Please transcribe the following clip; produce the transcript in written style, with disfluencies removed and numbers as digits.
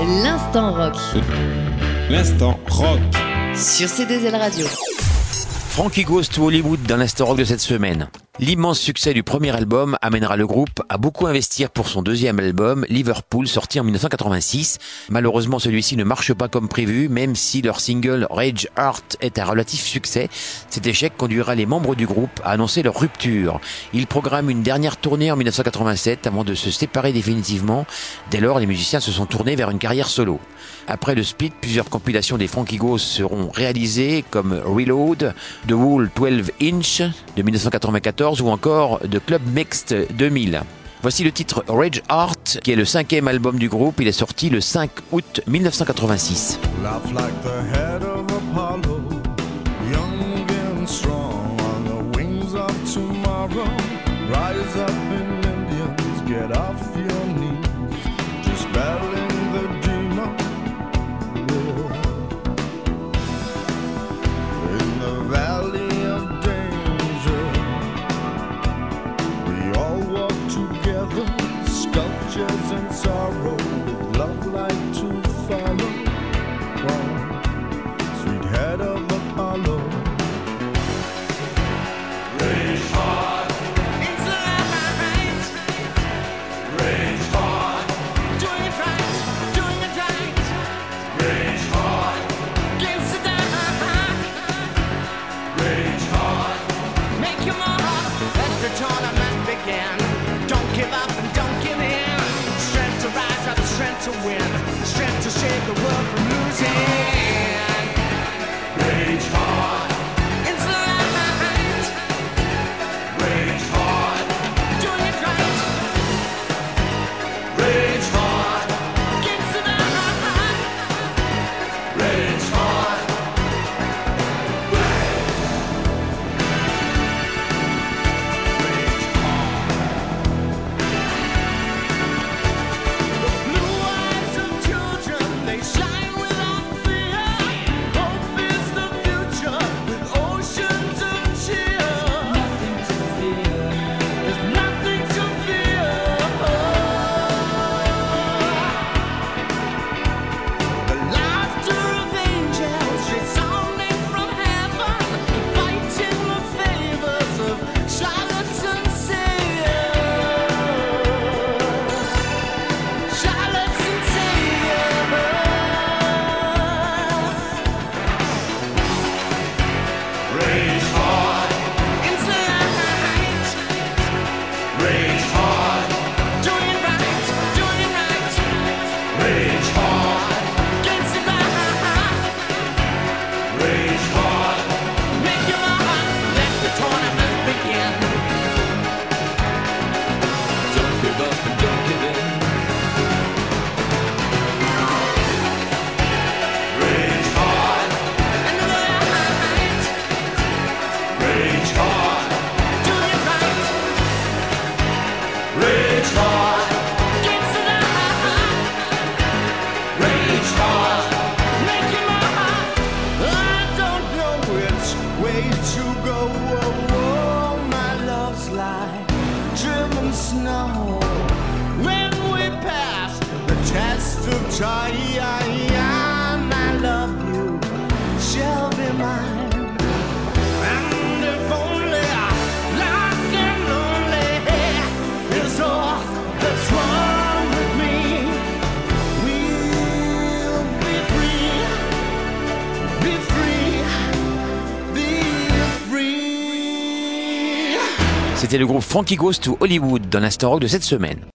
L'instant rock. L'instant rock. Sur C2L Radio. Frankie Goes to Hollywood dans l'instant rock de cette semaine. L'immense succès du premier album amènera le groupe à beaucoup investir pour son deuxième album, Liverpool, sorti en 1986. Malheureusement, celui-ci ne marche pas comme prévu, même si leur single Rage Heart est un relatif succès. Cet échec conduira les membres du groupe à annoncer leur rupture. Ils programment une dernière tournée en 1987 avant de se séparer définitivement. Dès lors, les musiciens se sont tournés vers une carrière solo. Après le split, plusieurs compilations des Frankie Goes seront réalisées, comme Reload, The Wall 12 Inch de 1994 ou encore The Club Mixed 2000. Voici le titre Rage Heart, qui est le 5e album du groupe. Il est sorti le 5 août 1986. Laugh like the head of Apollo, young and strong on the wings of tomorrow. Rise up in Indians, get off your knees, just battling the demon. In the valley of danger, we all walk together, sculptures in sorrow, with love like to follow. Sweet head of Apollo. Rage hard into the night. Rage hard, doing it right, doing it right. Rage hard against the dark. Rage hard, make your mark. Let the tournament begin. Don't give up and don't give in. Strength to rise up, strength to win, strength to shake the world from losing. Rage hard into the night. Rage hard, doing it right. Rage hard against the night. Rage hard. The blue eyes of children, they shine without fear. Hope is the future with oceans of cheer. Nothing to fear. There's nothing to fear. The laughter of angels resounding from heaven, fighting the favors of charlatans. Charlottes and saviors. Rage hard into the night. Rage hard, doing it right, doing it right. Rage hard against the light. Rage hard, make your mark, let the tournament begin. Don't give up and don't give in. Rage hard into the night. Rage hard, doing it right. Rage hard against the light. Rage hard, make your mark. I don't know which way to go. My love's like driven snow. When we pass the test of time, I love you shall be mine. And if only lost and lonely is all that's wrong with me, we'll be free, be free, be free. C'était le groupe Frankie Goes to Hollywood dans l'instant rock de cette semaine.